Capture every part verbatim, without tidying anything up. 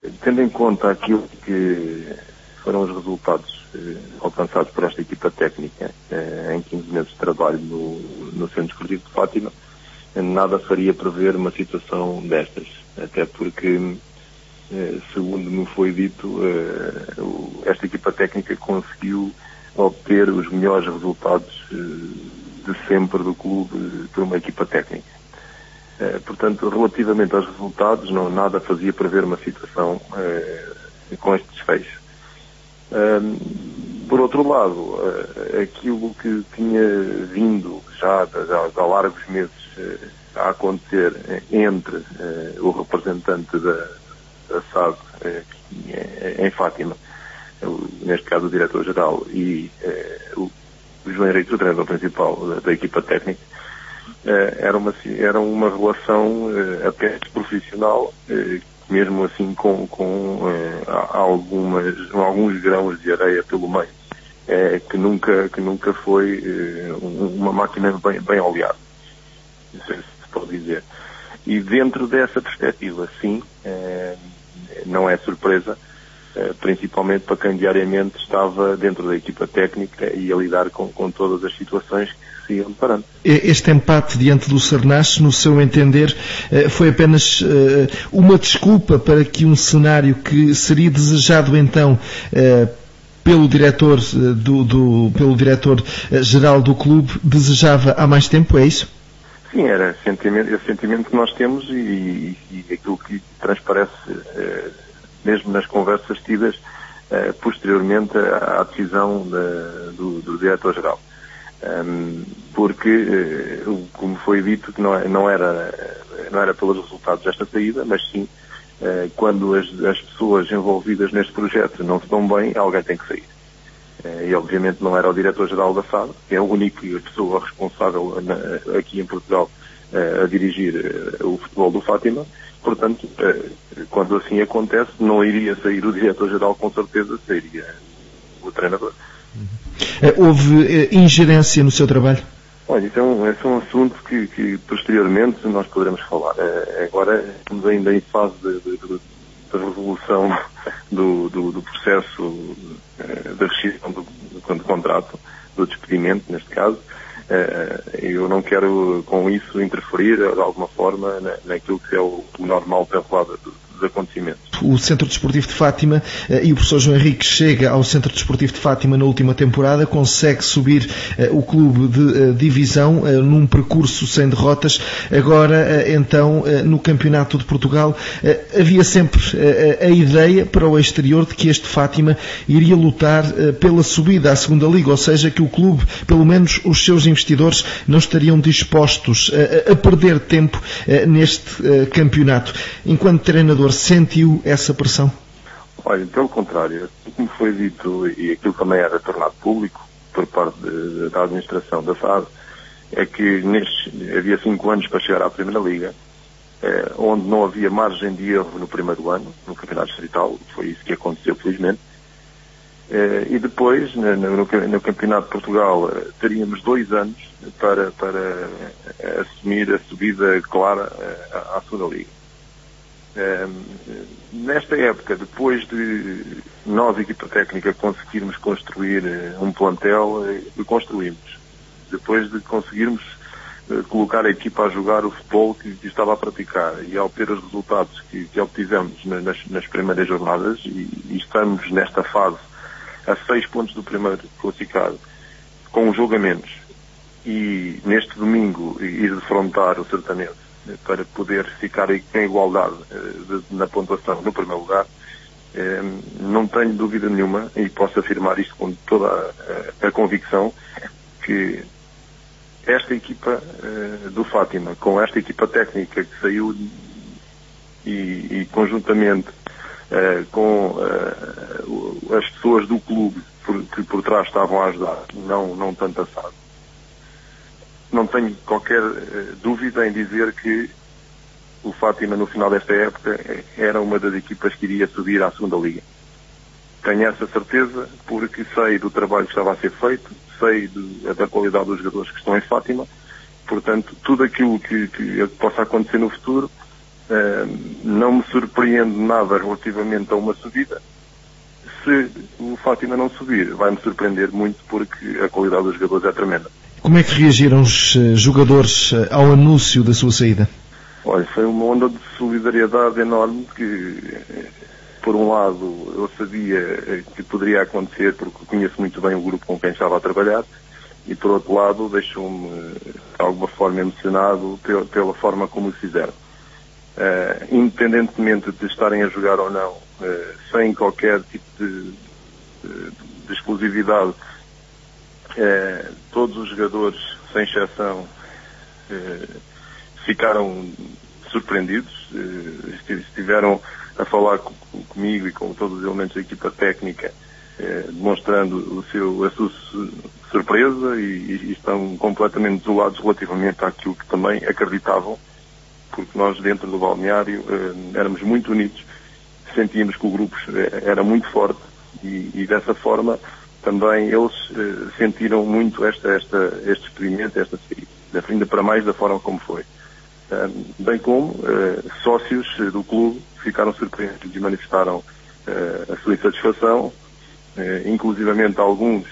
Tendo em conta aquilo que foram os resultados eh, alcançados por esta equipa técnica eh, em quinze meses de trabalho no, no Centro Desportivo de Fátima, nada faria prever uma situação destas, até porque, eh, segundo me foi dito, eh, o, esta equipa técnica conseguiu obter os melhores resultados eh, de sempre do clube eh, por uma equipa técnica. Eh, portanto, relativamente aos resultados, não, nada fazia prever uma situação eh, com este desfecho. Um, por outro lado, uh, aquilo que tinha vindo já, já, já há largos meses uh, a acontecer entre uh, o representante da, da S A D uh, em Fátima, uh, neste caso o diretor-geral, e uh, o, o João Henrique, o treinador principal da, da equipa técnica, uh, era, uma, era uma relação uh, apenas profissional, uh, mesmo assim com, com eh, algumas, alguns grãos de areia pelo meio, eh, que nunca, que nunca foi eh, uma máquina bem, bem oleada, não sei se se pode dizer. E dentro dessa perspectiva, sim, eh, não é surpresa, eh, principalmente para quem diariamente estava dentro da equipa técnica e a lidar com, com todas as situações que se iam deparando. Este empate diante do Sernache, no seu entender, foi apenas uma desculpa para que um cenário que seria desejado então pelo diretor do, do, pelo diretor-geral do clube desejava há mais tempo, é isso? Sim, era sentimento, esse sentimento que nós temos e, e aquilo que transparece mesmo nas conversas tidas posteriormente à decisão da, do, do diretor-geral. Um, porque, uh, como foi dito, que não, não, era, não era pelos resultados desta saída, mas sim, uh, quando as, as pessoas envolvidas neste projeto não se dão bem, alguém tem que sair. Uh, e, obviamente, não era o diretor-geral da S A D, que é a única pessoa responsável na, aqui em Portugal uh, a dirigir uh, o futebol do Fátima. Portanto, uh, quando assim acontece, não iria sair o diretor-geral, com certeza, sairia o treinador. Houve ingerência no seu trabalho? Olha, isso é um, esse é um assunto que, que posteriormente nós poderemos falar. Agora estamos ainda em fase de, de, de, de resolução do, do, do processo de rescisão do, do, do contrato, do despedimento, neste caso. Eu não quero com isso interferir de alguma forma naquilo que é o, o normal desenrolar dos acontecimentos. O Centro Desportivo de Fátima eh, e o professor João Henrique chega ao Centro Desportivo de Fátima na última temporada, consegue subir eh, o clube de eh, divisão eh, num percurso sem derrotas. Agora, eh, então, eh, no Campeonato de Portugal, eh, havia sempre eh, a ideia para o exterior de que este Fátima iria lutar eh, pela subida à segunda Liga, ou seja, que o clube, pelo menos os seus investidores, não estariam dispostos eh, a perder tempo eh, neste eh, campeonato. Enquanto treinador, sentiu essa pressão? Olha, pelo contrário, como foi dito, e aquilo também era tornado público por parte de, da administração da S A D, é que nestes, havia cinco anos para chegar à Primeira Liga, eh, onde não havia margem de erro no primeiro ano, no Campeonato Distrital, foi isso que aconteceu, felizmente, eh, e depois, no, no, no Campeonato de Portugal, eh, teríamos dois anos para, para eh, assumir a subida clara eh, à, à segunda Liga. Um, nesta época, depois de nós, equipa técnica, conseguirmos construir uh, um plantel, uh, construímos. Depois de conseguirmos uh, colocar a equipa a jogar o futebol que, que estava a praticar e a obter os resultados que, que obtivemos na, nas, nas primeiras jornadas, e, e estamos nesta fase a seis pontos do primeiro classificado, com um jogo a menos, e neste domingo ir defrontar o Sertanejo para poder ficar em igualdade uh, de, na pontuação no primeiro lugar, uh, não tenho dúvida nenhuma, e posso afirmar isto com toda a, a, a convicção, que esta equipa uh, do Fátima, com esta equipa técnica que saiu e, e conjuntamente uh, com uh, as pessoas do clube por, que por trás estavam a ajudar, não, não tanto a S A D, não tenho qualquer uh, dúvida em dizer que o Fátima, no final desta época, era uma das equipas que iria subir à segunda Liga. Tenho essa certeza porque sei do trabalho que estava a ser feito, sei de, da qualidade dos jogadores que estão em Fátima, portanto, tudo aquilo que, que possa acontecer no futuro, Uh, não me surpreende nada relativamente a uma subida. Se o Fátima não subir, vai-me surpreender muito, porque a qualidade dos jogadores é tremenda. Como é que reagiram os jogadores ao anúncio da sua saída? Olha, foi uma onda de solidariedade enorme que, por um lado, eu sabia que poderia acontecer porque conheço muito bem o grupo com quem estava a trabalhar, e por outro lado deixou-me de alguma forma emocionado pela, pela forma como o fizeram. Uh, independentemente de estarem a jogar ou não, uh, sem qualquer tipo de, de, de exclusividade, uh, todos os jogadores, sem exceção, uh, ficaram surpreendidos, uh, estiveram a falar com, comigo e com todos os elementos da equipa técnica, uh, demonstrando o seu, a sua surpresa, e, e estão completamente desolados relativamente àquilo que também acreditavam, porque nós dentro do balneário eh, éramos muito unidos, sentíamos que o grupo era muito forte, e, e dessa forma também eles eh, sentiram muito esta, esta, este experimento, esta saída, ainda para mais da forma como foi. Eh, bem como eh, sócios do clube ficaram surpreendidos e manifestaram eh, a sua insatisfação, eh, inclusivamente alguns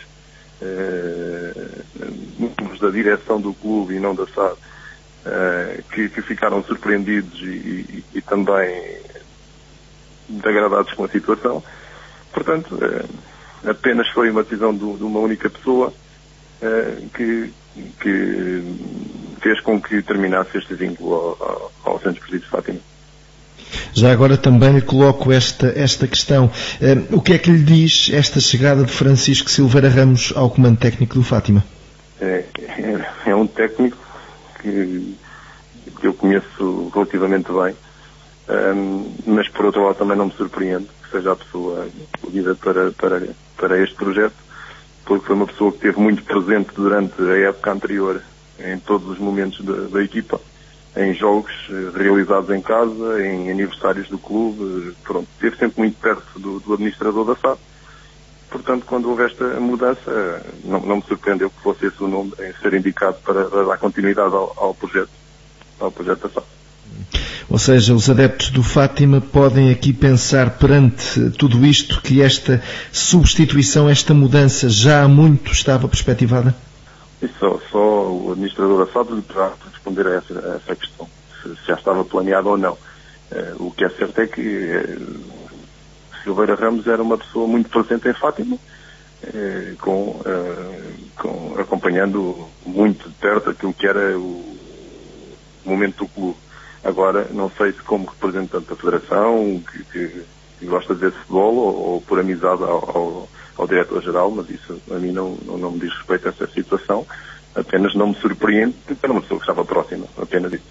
eh, membros da direção do clube e não da S A D, Uh, que, que ficaram surpreendidos e, e, e também desagradados com a situação. Portanto, uh, apenas foi uma decisão do, de uma única pessoa uh, que, que fez com que terminasse este vínculo ao, ao, ao Centro Desportivo de Fátima. Já agora também lhe coloco esta, esta questão. Uh, o que é que lhe diz esta chegada de Francisco Silveira Ramos ao comando técnico do Fátima? É, é, é um técnico que, que eu conheço relativamente bem, um, mas por outro lado também não me surpreende que seja a pessoa escolhida para, para, para este projeto, porque foi uma pessoa que esteve muito presente durante a época anterior em todos os momentos da, da equipa, em jogos realizados em casa, em aniversários do clube, pronto, esteve sempre muito perto do, do administrador da S A D. Portanto, quando houve esta mudança, não, não me surpreendeu que fosse esse o nome em ser indicado para dar continuidade ao, ao projeto, ao projeto da S A D. Ou seja, os adeptos do Fátima podem aqui pensar perante tudo isto que esta substituição, esta mudança já há muito estava perspectivada? E só, só o administrador da S A D lhe poderá responder a essa, a essa questão, se, se já estava planeado ou não. Uh, o que é certo é que uh, Silveira Ramos era uma pessoa muito presente em Fátima, eh, com, eh, com, acompanhando muito de perto aquilo que era o momento do clube. Agora, não sei se como representante da Federação, que, que, que gosta de ver futebol, ou, ou por amizade ao, ao, ao diretor-geral, mas isso a mim não, não, não me diz respeito a essa situação, apenas não me surpreende, porque era uma pessoa que estava próxima, apenas isso.